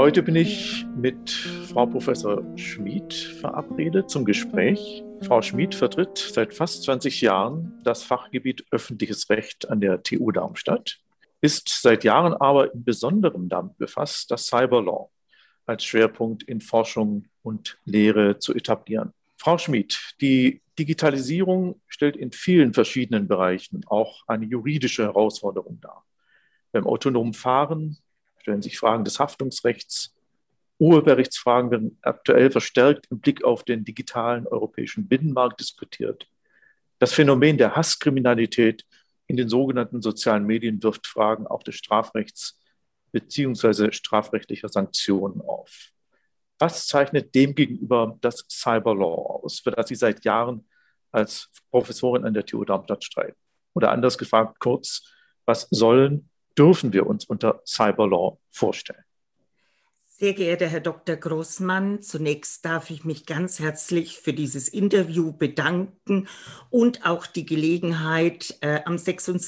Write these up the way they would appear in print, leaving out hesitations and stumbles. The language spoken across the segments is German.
Heute bin ich mit Frau Professor Schmid verabredet zum Gespräch. Frau Schmid vertritt seit fast 20 Jahren das Fachgebiet Öffentliches Recht an der TU Darmstadt, ist seit Jahren aber in besonderem damit befasst, das Cyberlaw als Schwerpunkt in Forschung und Lehre zu etablieren. Frau Schmid, die Digitalisierung stellt in vielen verschiedenen Bereichen auch eine juridische Herausforderung dar. Beim autonomen Fahren stellen sich Fragen des Haftungsrechts. Urheberrechtsfragen werden aktuell verstärkt im Blick auf den digitalen europäischen Binnenmarkt diskutiert. Das Phänomen der Hasskriminalität in den sogenannten sozialen Medien wirft Fragen auch des Strafrechts bzw. strafrechtlicher Sanktionen auf. Was zeichnet demgegenüber das Cyberlaw aus, für das Sie seit Jahren als Professorin an der TU Darmstadt streiten? Oder anders gefragt, kurz, was dürfen wir uns unter Cyberlaw vorstellen? Sehr geehrter Herr Dr. Großmann, zunächst darf ich mich ganz herzlich für dieses Interview bedanken und auch die Gelegenheit, am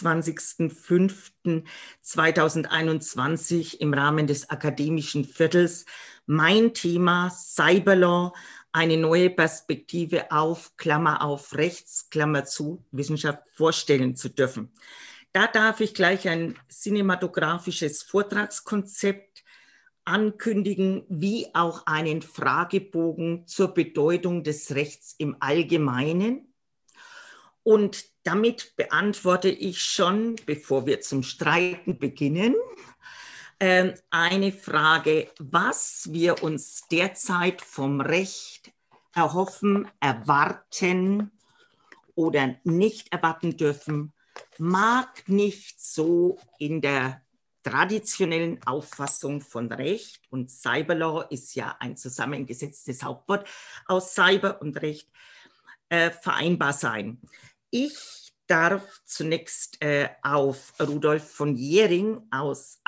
26.05.2021 im Rahmen des Akademischen Viertels mein Thema Cyberlaw, eine neue Perspektive auf, Klammer auf, Rechts, Klammer zu, Wissenschaft vorstellen zu dürfen. Da darf ich gleich ein cinematografisches Vortragskonzept ankündigen, wie auch einen Fragebogen zur Bedeutung des Rechts im Allgemeinen. Und damit beantworte ich schon, bevor wir zum Streiten beginnen, eine Frage, was wir uns derzeit vom Recht erhoffen, erwarten oder nicht erwarten dürfen, mag nicht so in der traditionellen Auffassung von Recht, und Cyberlaw ist ja ein zusammengesetztes Hauptwort aus Cyber und Recht, vereinbar sein. Ich darf zunächst auf Rudolf von Jhering aus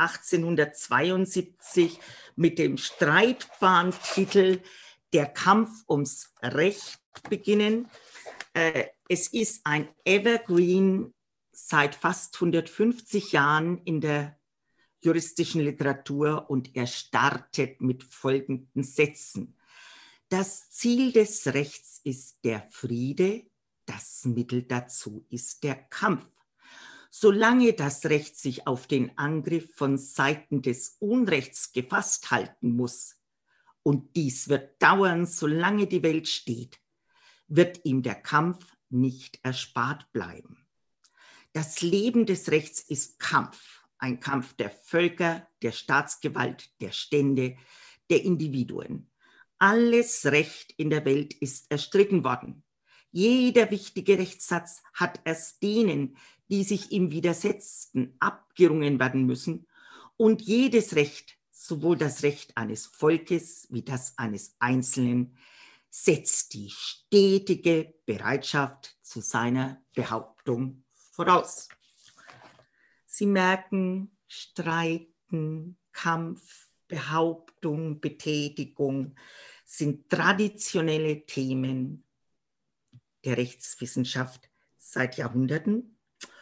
1872 mit dem streitbaren Titel Der Kampf ums Recht beginnen. Es ist ein Evergreen seit fast 150 Jahren in der juristischen Literatur, und er startet mit folgenden Sätzen. Das Ziel des Rechts ist der Friede, das Mittel dazu ist der Kampf. Solange das Recht sich auf den Angriff von Seiten des Unrechts gefasst halten muss, und dies wird dauern, solange die Welt steht, wird ihm der Kampf nicht erspart bleiben. Das Leben des Rechts ist Kampf. Ein Kampf der Völker, der Staatsgewalt, der Stände, der Individuen. Alles Recht in der Welt ist erstritten worden. Jeder wichtige Rechtssatz hat erst denen, die sich ihm widersetzten, abgerungen werden müssen. Und jedes Recht, sowohl das Recht eines Volkes wie das eines Einzelnen, setzt die stetige Bereitschaft zu seiner Behauptung voraus. Sie merken, Streiten, Kampf, Behauptung, Betätigung sind traditionelle Themen der Rechtswissenschaft seit Jahrhunderten.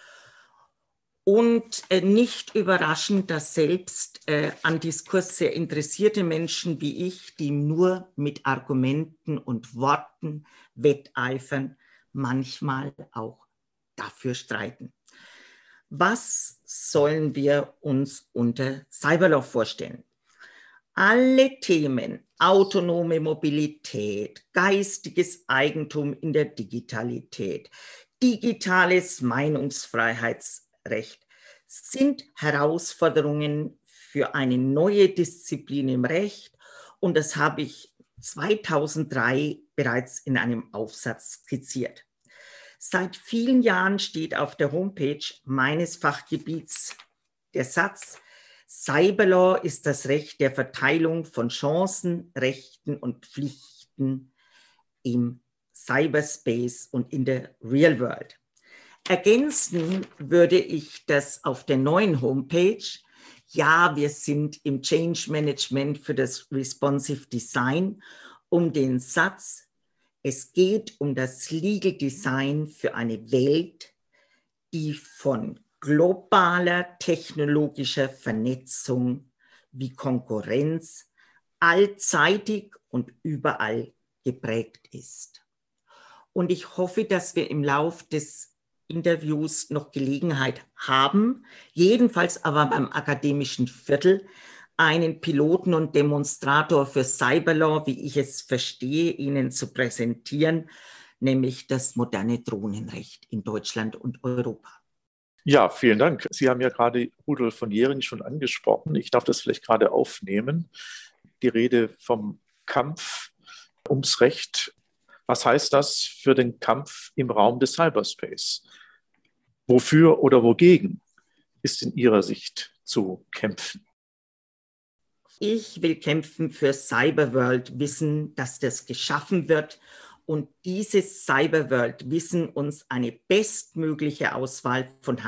Und nicht überraschend, dass selbst an Diskurs sehr interessierte Menschen wie ich, die nur mit Argumenten und Worten wetteifern, manchmal auch dafür streiten. Was sollen wir uns unter Cyberlaw vorstellen? Alle Themen, autonome Mobilität, geistiges Eigentum in der Digitalität, digitales Meinungsfreiheitsrecht sind Herausforderungen für eine neue Disziplin im Recht, und das habe ich 2003 bereits in einem Aufsatz skizziert. Seit vielen Jahren steht auf der Homepage meines Fachgebiets der Satz: Cyberlaw ist das Recht der Verteilung von Chancen, Rechten und Pflichten im Cyberspace und in der Real World. Ergänzen würde ich das auf der neuen Homepage. Ja, wir sind im Change Management für das Responsive Design um den Satz: Es geht um das Legal Design für eine Welt, die von globaler technologischer Vernetzung wie Konkurrenz, allzeitig und überall geprägt ist. Und ich hoffe, dass wir im Lauf des Interviews noch Gelegenheit haben, jedenfalls aber beim akademischen Viertel, einen Piloten und Demonstrator für Cyberlaw, wie ich es verstehe, Ihnen zu präsentieren, nämlich das moderne Drohnenrecht in Deutschland und Europa. Ja, vielen Dank. Sie haben ja gerade Rudolf von Jhering schon angesprochen. Ich darf das vielleicht gerade aufnehmen. Die Rede vom Kampf ums Recht. Was heißt das für den Kampf im Raum des Cyberspace? Wofür oder wogegen ist in Ihrer Sicht zu kämpfen? Ich will kämpfen für Cyberworld-Wissen, dass das geschaffen wird und dieses Cyberworld-Wissen uns zu einer bestmöglichen Auswahl von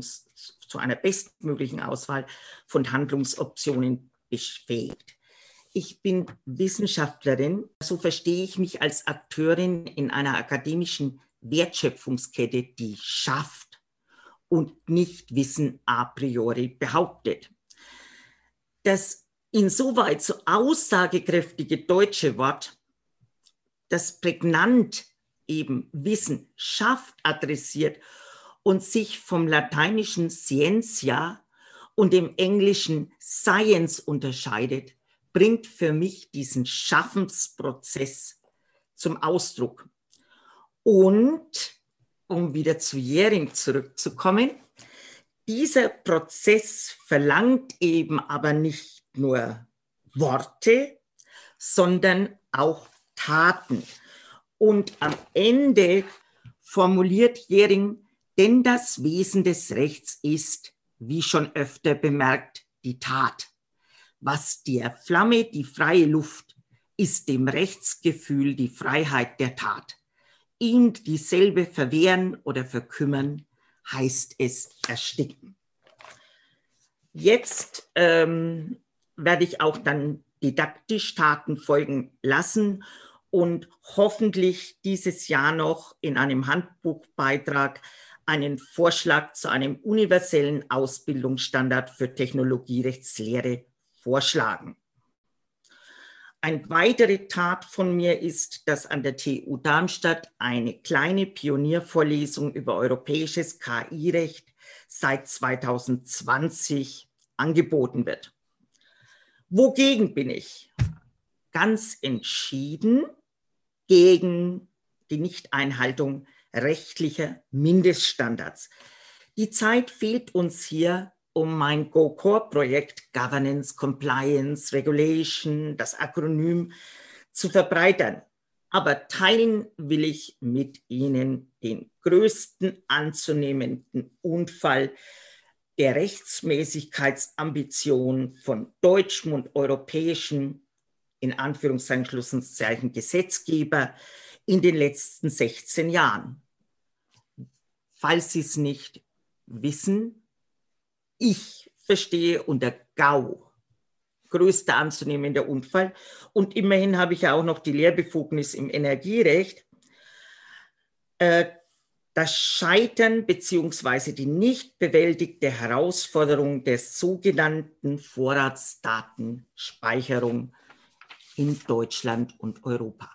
Handlungsoptionen befähigt. Ich bin Wissenschaftlerin, so verstehe ich mich als Akteurin in einer akademischen Wertschöpfungskette, die schafft und nicht Wissen a priori behauptet. Das insoweit so aussagekräftige deutsche Wort, das prägnant eben Wissen schafft, adressiert und sich vom lateinischen scientia und dem englischen science unterscheidet, bringt für mich diesen Schaffensprozess zum Ausdruck. Und um wieder zu Jhering zurückzukommen, dieser Prozess verlangt eben aber nicht nur Worte, sondern auch Taten. Und am Ende formuliert Jhering, denn das Wesen des Rechts ist, wie schon öfter bemerkt, die Tat. Was der Flamme die freie Luft, ist dem Rechtsgefühl die Freiheit der Tat. Ihm dieselbe verwehren oder verkümmern, heißt es ersticken. Jetzt werde ich auch dann didaktisch Taten folgen lassen und hoffentlich dieses Jahr noch in einem Handbuchbeitrag einen Vorschlag zu einem universellen Ausbildungsstandard für Technologierechtslehre vorschlagen. Eine weitere Tat von mir ist, dass an der TU Darmstadt eine kleine Pioniervorlesung über europäisches KI-Recht seit 2020 angeboten wird. Wogegen bin ich? Ganz entschieden gegen die Nichteinhaltung rechtlicher Mindeststandards. Die Zeit fehlt uns hier, um mein Go-Core-Projekt Governance, Compliance, Regulation, das Akronym zu verbreitern. Aber teilen will ich mit Ihnen den größten anzunehmenden Unfall der Rechtsmäßigkeitsambition von deutschem und europäischen, in Anführungszeichen, Gesetzgeber in den letzten 16 Jahren. Falls Sie es nicht wissen, ich verstehe unter GAU, größter anzunehmender Unfall, und immerhin habe ich ja auch noch die Lehrbefugnis im Energierecht, das Scheitern bzw. die nicht bewältigte Herausforderung der sogenannten Vorratsdatenspeicherung in Deutschland und Europa.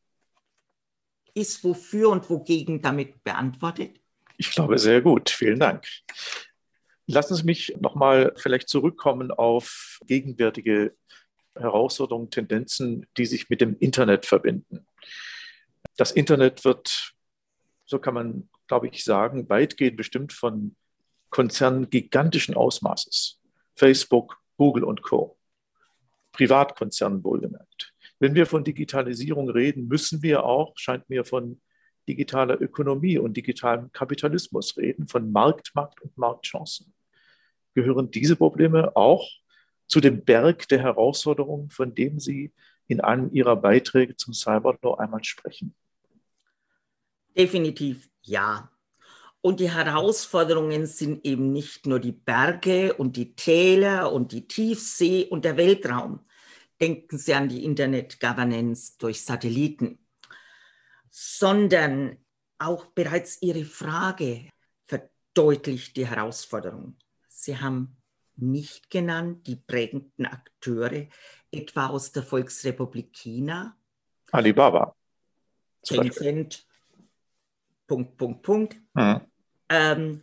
Ist wofür und wogegen damit beantwortet? Ich glaube, sehr gut. Vielen Dank. Lassen Sie mich nochmal vielleicht zurückkommen auf gegenwärtige Herausforderungen, Tendenzen, die sich mit dem Internet verbinden. Das Internet wird, so kann man, glaube ich, sagen, weitgehend bestimmt von Konzernen gigantischen Ausmaßes. Facebook, Google und Co. Privatkonzernen wohlgemerkt. Wenn wir von Digitalisierung reden, müssen wir auch, scheint mir, von digitaler Ökonomie und digitalem Kapitalismus reden, von Marktmacht und Marktchancen. Gehören diese Probleme auch zu dem Berg der Herausforderungen, von dem Sie in einem Ihrer Beiträge zum Cyberlaw einmal sprechen? Definitiv ja. Und die Herausforderungen sind eben nicht nur die Berge und die Täler und die Tiefsee und der Weltraum. Denken Sie an die Internet-Governance durch Satelliten, sondern auch bereits Ihre Frage verdeutlicht die Herausforderung. Sie haben nicht genannt, die prägenden Akteure, etwa aus der Volksrepublik China. Alibaba. Tencent, Punkt, Punkt, Punkt. Mhm.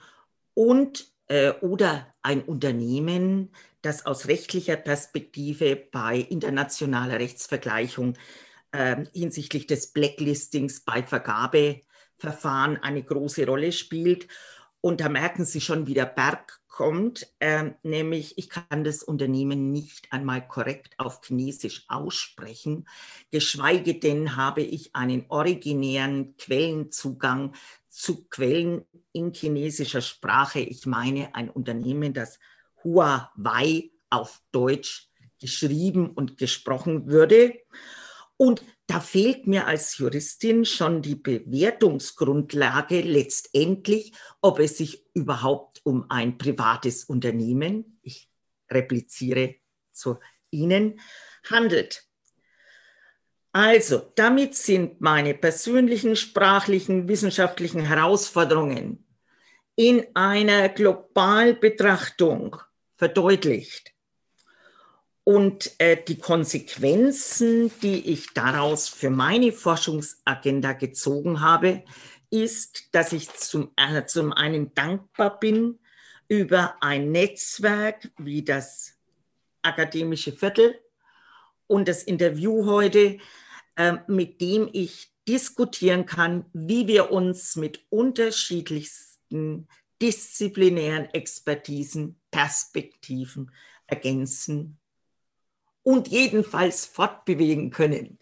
Oder ein Unternehmen, das aus rechtlicher Perspektive bei internationaler Rechtsvergleichung hinsichtlich des Blacklistings bei Vergabeverfahren eine große Rolle spielt. Und da merken Sie schon, wie der Berg kommt, nämlich ich kann das Unternehmen nicht einmal korrekt auf Chinesisch aussprechen, geschweige denn habe ich einen originären Quellenzugang zu Quellen in chinesischer Sprache. Ich meine ein Unternehmen, das Huawei auf Deutsch geschrieben und gesprochen würde. Und da fehlt mir als Juristin schon die Bewertungsgrundlage letztendlich, ob es sich überhaupt um ein privates Unternehmen, ich repliziere zu Ihnen, handelt. Also, damit sind meine persönlichen, sprachlichen, wissenschaftlichen Herausforderungen in einer Globalbetrachtung verdeutlicht. Und die Konsequenzen, die ich daraus für meine Forschungsagenda gezogen habe, ist, dass ich zum einen dankbar bin über ein Netzwerk wie das Akademische Viertel und das Interview heute, mit dem ich diskutieren kann, wie wir uns mit unterschiedlichsten disziplinären Expertisen, Perspektiven ergänzen und jedenfalls fortbewegen können.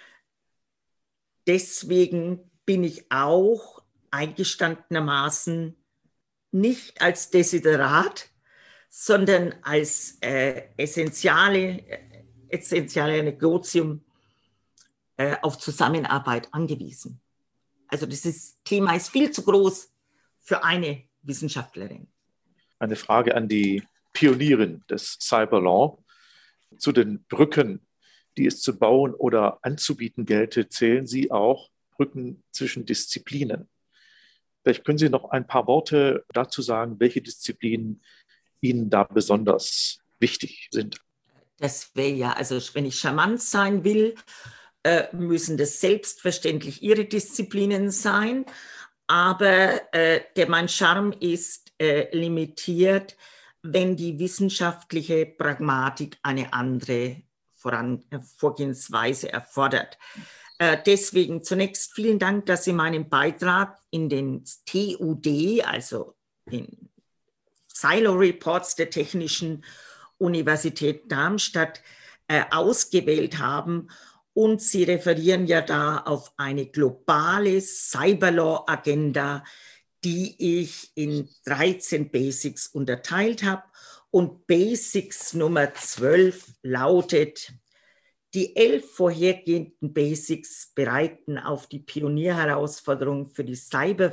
Deswegen bin ich auch eingestandenermaßen nicht als Desiderat, sondern als essentiale Negotium auf Zusammenarbeit angewiesen. Also das Thema ist viel zu groß für eine Wissenschaftlerin. Eine Frage an die Pionierin des Cyberlaw. Zu den Brücken, die es zu bauen oder anzubieten gelte, zählen Sie auch Brücken zwischen Disziplinen. Vielleicht können Sie noch ein paar Worte dazu sagen, welche Disziplinen Ihnen da besonders wichtig sind. Das wäre ja, also wenn ich charmant sein will, müssen das selbstverständlich Ihre Disziplinen sein. Aber mein Charme ist limitiert, wenn die wissenschaftliche Pragmatik eine andere Vorgehensweise erfordert. Deswegen zunächst vielen Dank, dass Sie meinen Beitrag in den TUD, also den Silo Reports der Technischen Universität Darmstadt, ausgewählt haben. Und Sie referieren ja da auf eine globale Cyberlaw-Agenda, die ich in 13 Basics unterteilt habe. Und Basics Nummer 12 lautet: Die 11 vorhergehenden Basics bereiten auf die Pionierherausforderung für die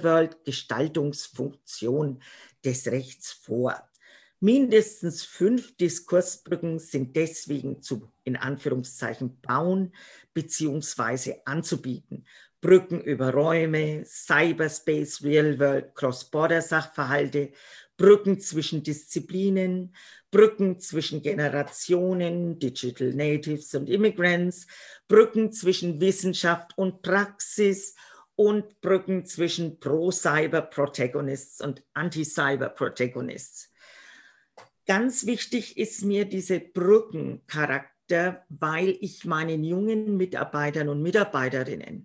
Cyberworld-Gestaltungsfunktion des Rechts vor. Mindestens 5 Diskursbrücken sind deswegen zu, in Anführungszeichen, bauen bzw. anzubieten. Brücken über Räume, Cyberspace, Real-World, Cross-Border-Sachverhalte, Brücken zwischen Disziplinen, Brücken zwischen Generationen, Digital Natives und Immigrants, Brücken zwischen Wissenschaft und Praxis und Brücken zwischen Pro-Cyber-Protagonists und Anti-Cyber-Protagonists. Ganz wichtig ist mir dieser Brückencharakter, weil ich meinen jungen Mitarbeitern und Mitarbeiterinnen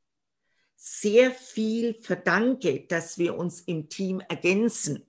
sehr viel verdanke, dass wir uns im Team ergänzen.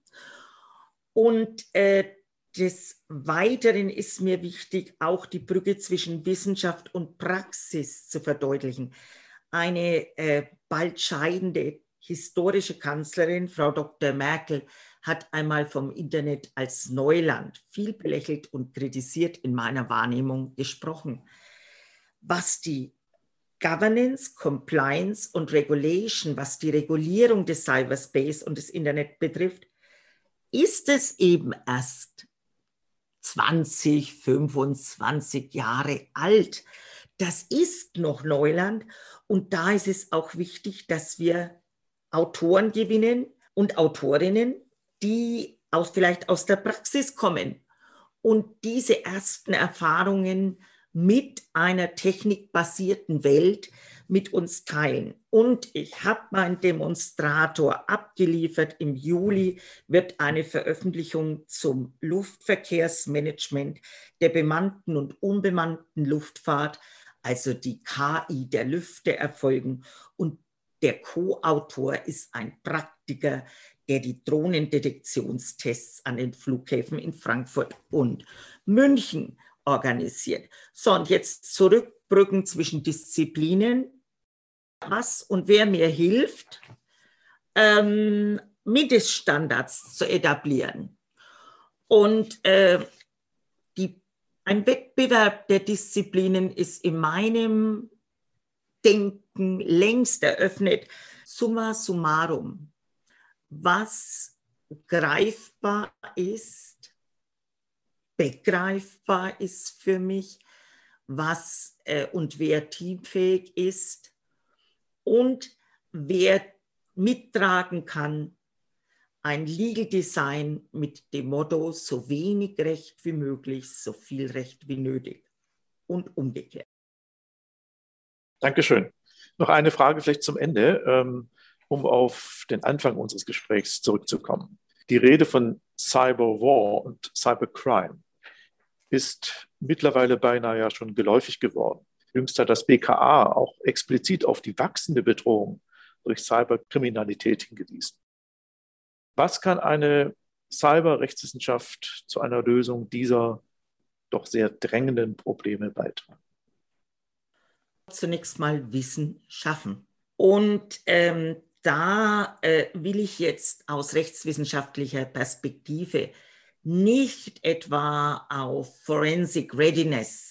Und des Weiteren ist mir wichtig, auch die Brücke zwischen Wissenschaft und Praxis zu verdeutlichen. Eine bald scheidende historische Kanzlerin, Frau Dr. Merkel, hat einmal vom Internet als Neuland, viel belächelt und kritisiert in meiner Wahrnehmung, gesprochen. Was die Governance, Compliance und Regulation, was die Regulierung des Cyberspace und des Internet betrifft, ist es eben erst 20, 25 Jahre alt. Das ist noch Neuland und da ist es auch wichtig, dass wir Autoren gewinnen und Autorinnen, die vielleicht aus der Praxis kommen und diese ersten Erfahrungen mit einer technikbasierten Welt mit uns teilen. Und ich habe meinen Demonstrator abgeliefert. Im Juli wird eine Veröffentlichung zum Luftverkehrsmanagement der bemannten und unbemannten Luftfahrt, also die KI der Lüfte, erfolgen. Und der Co-Autor ist ein Praktiker, der die Drohnendetektionstests an den Flughäfen in Frankfurt und München organisiert. So, und jetzt zurückbrücken zwischen Disziplinen. Was und wer mir hilft, Mindeststandards zu etablieren. Und ein Wettbewerb der Disziplinen ist in meinem Denken längst eröffnet. Summa summarum, was greifbar ist, begreifbar ist für mich, was und wer teamfähig ist und wer mittragen kann, ein Legal Design mit dem Motto, so wenig Recht wie möglich, so viel Recht wie nötig und umgekehrt. Dankeschön. Noch eine Frage vielleicht zum Ende, um auf den Anfang unseres Gesprächs zurückzukommen. Die Rede von Cyberwar und Cybercrime ist mittlerweile beinahe ja schon geläufig geworden. Jüngst hat das BKA auch explizit auf die wachsende Bedrohung durch Cyberkriminalität hingewiesen. Was kann eine Cyberrechtswissenschaft zu einer Lösung dieser doch sehr drängenden Probleme beitragen? Zunächst mal Wissen schaffen. Und da will ich jetzt aus rechtswissenschaftlicher Perspektive nicht etwa auf Forensic Readiness,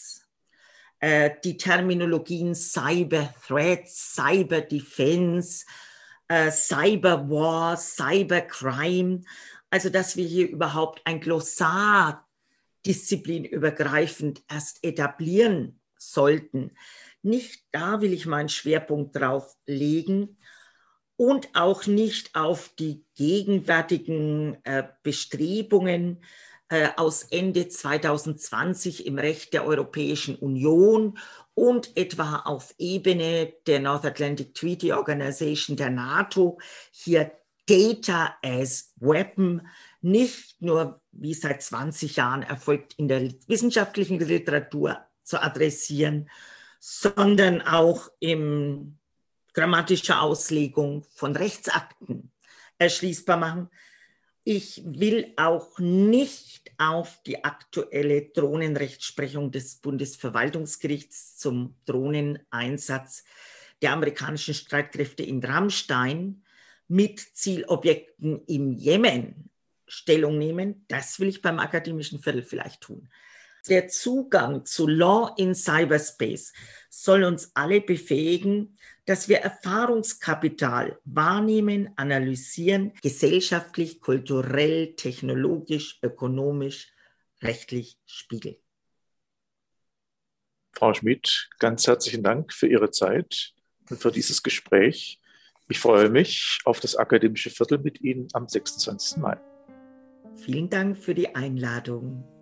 die Terminologien Cyber Threats, Cyber Defense, Cyber War, Cyber Crime, also dass wir hier überhaupt ein Glossar disziplinübergreifend erst etablieren sollten. Nicht da will ich meinen Schwerpunkt drauf legen und auch nicht auf die gegenwärtigen Bestrebungen aus Ende 2020 im Recht der Europäischen Union und etwa auf Ebene der North Atlantic Treaty Organization der NATO hier Data as Weapon nicht nur, wie seit 20 Jahren erfolgt, in der wissenschaftlichen Literatur zu adressieren, sondern auch in grammatischer Auslegung von Rechtsakten erschließbar machen. Ich will auch nicht auf die aktuelle Drohnenrechtsprechung des Bundesverwaltungsgerichts zum Drohneneinsatz der amerikanischen Streitkräfte in Rammstein mit Zielobjekten im Jemen Stellung nehmen. Das will ich beim akademischen Viertel vielleicht tun. Der Zugang zu Law in Cyberspace soll uns alle befähigen, dass wir Erfahrungskapital wahrnehmen, analysieren, gesellschaftlich, kulturell, technologisch, ökonomisch, rechtlich spiegeln. Frau Schmid, ganz herzlichen Dank für Ihre Zeit und für dieses Gespräch. Ich freue mich auf das akademische Viertel mit Ihnen am 26. Mai. Vielen Dank für die Einladung.